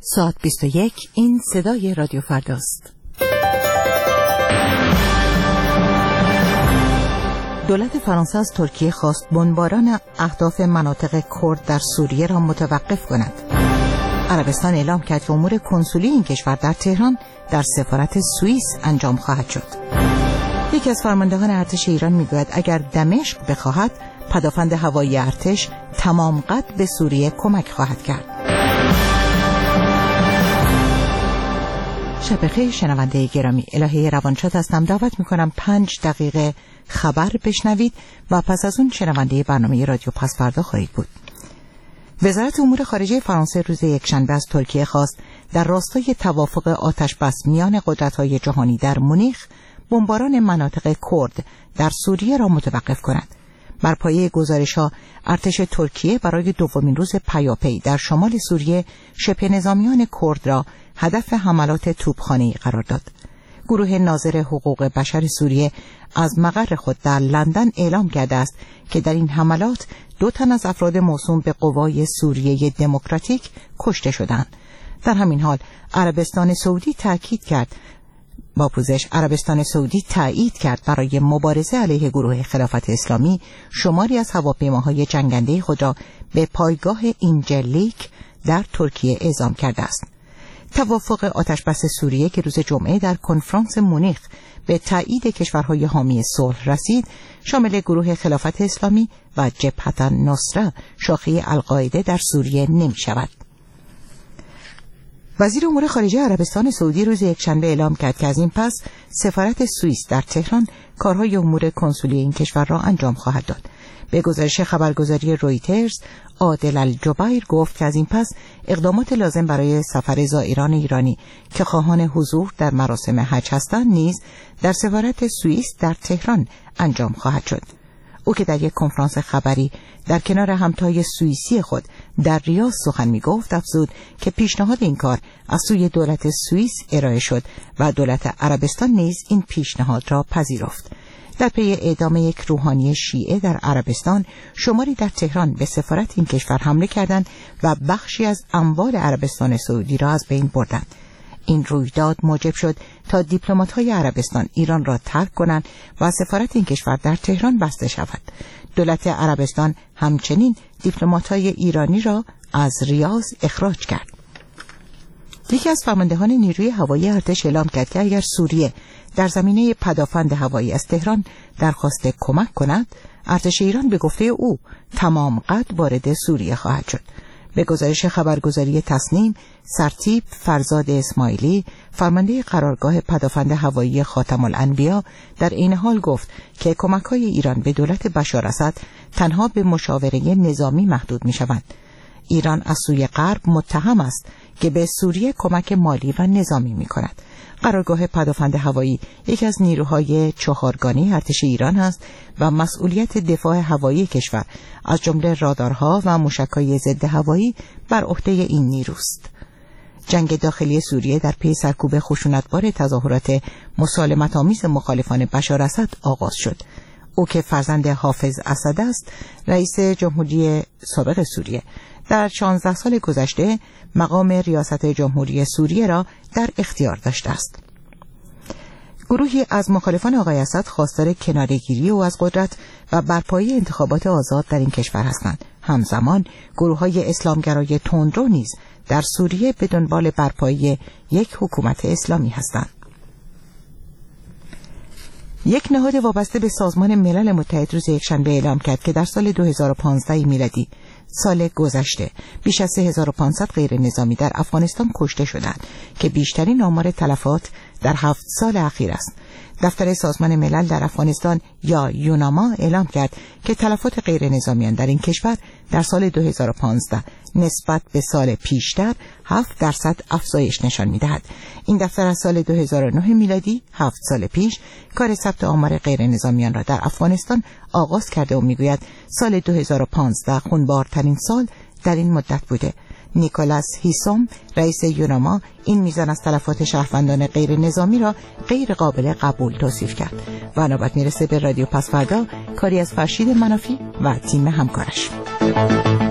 ساعت 21. این صدای رادیو فرداست. دولت فرانسه از ترکیه خواست بمباران اهداف مناطق کرد در سوریه را متوقف کند. عربستان اعلام کرد که امور کنسولی این کشور در تهران در سفارت سوئیس انجام خواهد شد. یکی از فرماندهان ارتش ایران میگوید اگر دمشق بخواهد پدافند هوایی ارتش تمام قد به سوریه کمک خواهد کرد. شب بخیر شنونده گرامی، الهه روانشاد هستم. دعوت میکنم 5 دقیقه خبر بشنوید و پس از اون شنونده برنامه رادیو پس فردا خواهید بود. وزارت امور خارجه فرانسه روز یکشنبه از ترکیه خواست در راستای توافق آتش بس میان قدرت‌های جهانی در مونیخ بمباران مناطق کرد در سوریه را متوقف کند. بر پایه گزارش‌ها ارتش ترکیه برای دومین روز پیاپی در شمال سوریه شبه نظامیان کرد را هدف حملات توپخانه‌ای قرار داد. گروه ناظر حقوق بشر سوریه از مقر خود در لندن اعلام کرده است که در این حملات 2 تن از افراد موسوم به قوای سوریه دموکراتیک کشته شدند. در همین حال عربستان سعودی تایید کرد برای مبارزه علیه گروه خلافت اسلامی شماری از هواپیماهای جنگنده خود را به پایگاه اینجلیک در ترکیه اعزام کرده است. توافق آتشبس سوریه که روز جمعه در کنفرانس مونیخ به تایید کشورهای حامی صلح رسید، شامل گروه خلافت اسلامی و جبهه النصره شاخه القاعده در سوریه نمی شود. وزیر امور خارجه عربستان سعودی روز یکشنبه اعلام کرد که از این پس سفارت سوئیس در تهران کارهای امور کنسولی این کشور را انجام خواهد داد. به گزارش خبرگزاری رویترز، عادل الجبیر گفت که از این پس اقدامات لازم برای سفر زائران ایرانی که خواهان حضور در مراسم حج هستند نیز در سفارت سوئیس در تهران انجام خواهد شد. او که در یک کنفرانس خبری در کنار همتای سوئیسی خود در ریاض سخن می‌گفت، افزود که پیشنهاد این کار از سوی دولت سوئیس ارائه شد و دولت عربستان نیز این پیشنهاد را پذیرفت. در پی اعدام یک روحانی شیعه در عربستان، شماری در تهران به سفارت این کشور حمله کردند و بخشی از اموال عربستان سعودی را از بین بردند. این رویداد موجب شد تا دیپلمات‌های عربستان ایران را ترک کنند و سفارت این کشور در تهران بسته شود. دولت عربستان همچنین دیپلمات‌های ایرانی را از ریاض اخراج کرد. یکی از فرماندهان نیروی هوایی ارتش اعلام کرد که اگر سوریه در زمینه پدافند هوایی از تهران درخواست کمک کند، ارتش ایران به گفته او تمام قد وارد سوریه خواهد شد. به گزارش خبرگزاری تصنیم، سرتیپ فرزاد اسماعیلی، فرمانده قرارگاه پدافند هوایی خاتم الانبیا، در این حال گفت که کمک‌های ایران به دولت بشار اسد تنها به مشاوره نظامی محدود می‌شوند. ایران از سوی غرب متهم است که به سوریه کمک مالی و نظامی می‌کند. قرارگاه پدافند هوایی یکی از نیروهای 4گانه ارتش ایران است و مسئولیت دفاع هوایی کشور از جمله رادارها و موشک‌های ضد هوایی بر عهده این نیروست. جنگ داخلی سوریه در پی سرکوب خشونتبار تظاهرات مسالمت‌آمیز مخالفان بشار اسد آغاز شد. او که فرزند حافظ اسد است، رئیس جمهوری سابق سوریه، در 16 سال گذشته مقام ریاست جمهوری سوریه را در اختیار داشته است. گروهی از مخالفان آقای اسد خواستار کناره‌گیری او از قدرت و برپایی انتخابات آزاد در این کشور هستند. همزمان گروه‌های اسلامگرای تندرو نیز در سوریه به دنبال برپایی یک حکومت اسلامی هستند. یک نهاد وابسته به سازمان ملل متحد روز یکشنبه اعلام کرد که در سال 2015 میلادی، سال گذشته، بیش از 3500 غیر نظامی در افغانستان کشته شدند که بیشترین آمار تلفات در 7 سال اخیر است. دفتر سازمان ملل در افغانستان یا یوناما اعلام کرد که تلفات غیر نظامیان در این کشور در سال 2015 نسبت به سال پیشتر 7% افزایش نشان می‌دهد. این دفتر از سال 2009 میلادی، 7 سال پیش، کار ثبت آمار غیر نظامیان را در افغانستان آغاز کرده و میگوید سال 2015 خونبارترین سال در این مدت بوده. نیکولاس هیسوم، رئیس یوناما، این میزان از تلفات شهروندان غیر نظامی را غیر قابل قبول توصیف کرد. و نوبت میرسه به رادیو پس فردا، کاری از فرشید منافی و تیم همکارش.